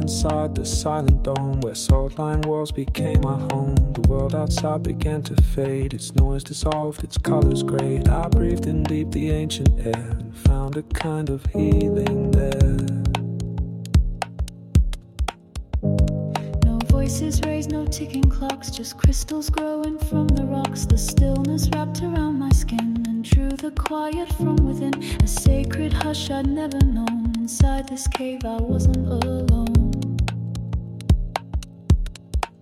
inside the silent dome, where salt-lined walls became my home. The world outside began to fade, its noise dissolved, its colors grayed. I breathed in deep the ancient air and found a kind of healing there. No voices raised, no ticking clocks, just crystals growing from the rocks. The stillness wrapped around my skin and drew the quiet from within. A sacred hush I'd never known. Inside this cave I wasn't alone.